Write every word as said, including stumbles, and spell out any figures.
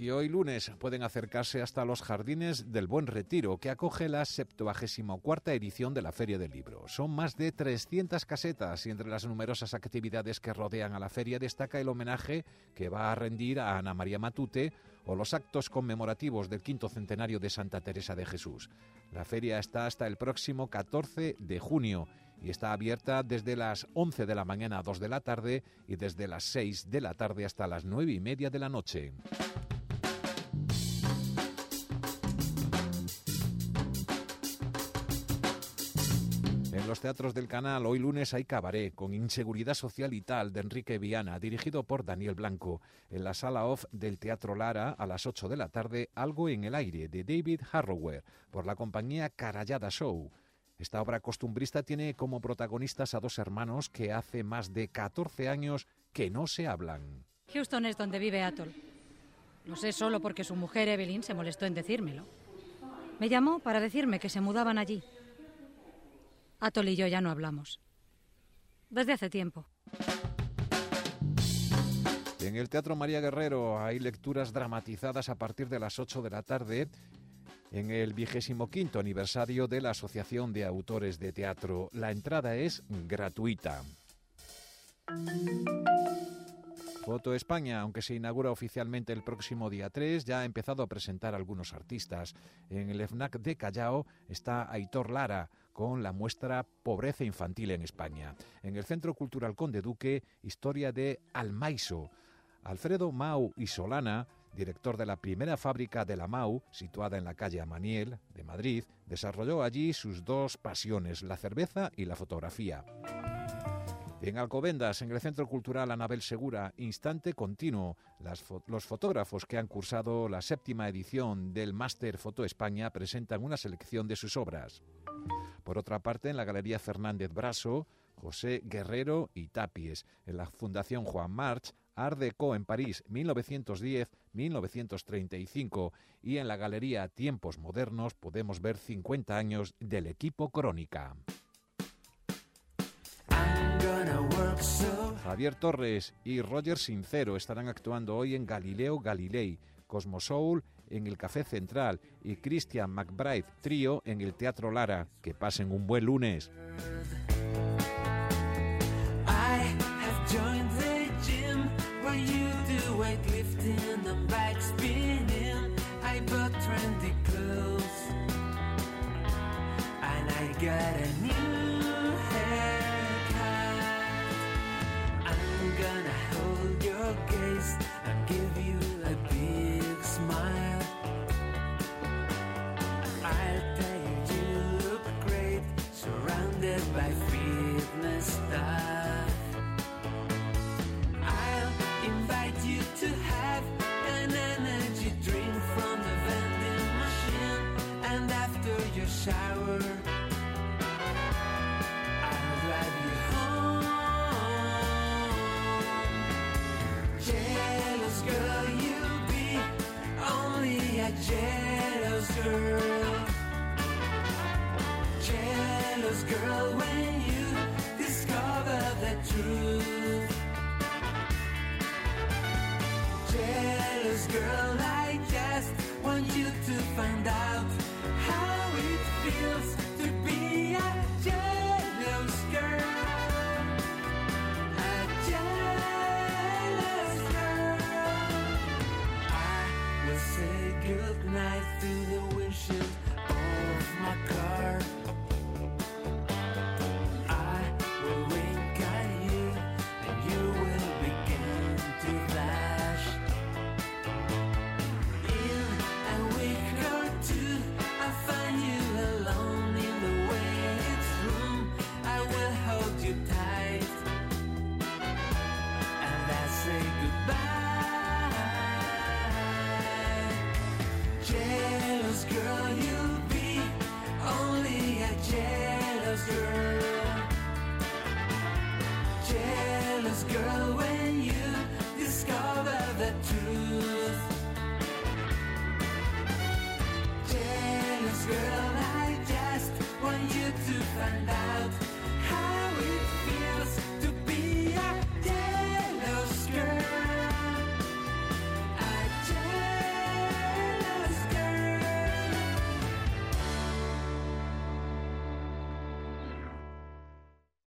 Y hoy lunes pueden acercarse hasta los Jardines del Buen Retiro, que acoge la septuagésima cuarta edición de la Feria del Libro. Son más de trescientas casetas y entre las numerosas actividades que rodean a la feria destaca el homenaje que va a rendir a Ana María Matute o los actos conmemorativos del quinto centenario de Santa Teresa de Jesús. La feria está hasta el próximo catorce de junio y está abierta desde las once de la mañana a dos de la tarde y desde las seis de la tarde hasta las nueve y media de la noche. En los teatros del canal, hoy lunes hay Cabaret, con Inseguridad Social y Tal, de Enrique Viana, dirigido por Daniel Blanco. En la sala off del Teatro Lara, a las ocho de la tarde, Algo en el aire, de David Harrower, por la compañía Carallada Show. Esta obra costumbrista tiene como protagonistas a dos hermanos que hace más de catorce años que no se hablan. Houston es donde vive Atoll. Lo sé solo porque su mujer Evelyn se molestó en decírmelo. Me llamó para decirme que se mudaban allí. Atoll y yo ya no hablamos. Desde hace tiempo. En el Teatro María Guerrero hay lecturas dramatizadas a partir de las ocho de la tarde en el vigésimo quinto aniversario de la Asociación de Autores de Teatro. La entrada es gratuita. Foto España, aunque se inaugura oficialmente el próximo día tres, ya ha empezado a presentar algunos artistas. En el FNAC de Callao está Aitor Lara, con la muestra Pobreza Infantil en España. En el Centro Cultural Conde Duque, historia de Almaiso. Alfredo Mau y Solana, director de la primera fábrica de la Mau, situada en la calle Amaniel de Madrid, desarrolló allí sus dos pasiones, la cerveza y la fotografía. En Alcobendas, en el Centro Cultural Anabel Segura, Instante Continuo, las fo- los fotógrafos que han cursado la séptima edición del Máster Foto España presentan una selección de sus obras. Por otra parte, en la Galería Fernández Braso, José Guerrero y Tapies. En la Fundación Juan March, Art Deco en París, mil novecientos diez a mil novecientos treinta y cinco. Y en la Galería Tiempos Modernos podemos ver cincuenta años del equipo Crónica. Javier Torres y Roger Sincero estarán actuando hoy en Galileo Galilei, Cosmosoul en el Café Central y Christian McBride Trío en el Teatro Lara. Que pasen un buen lunes. And give you a big smile. I'll tell you you look great, surrounded by fitness stuff. I'll invite you to have an energy drink from the vending machine. And after your shower, I'll drive you home. Jealous girl, you'll be only a jealous girl. Jealous girl, when you discover the truth.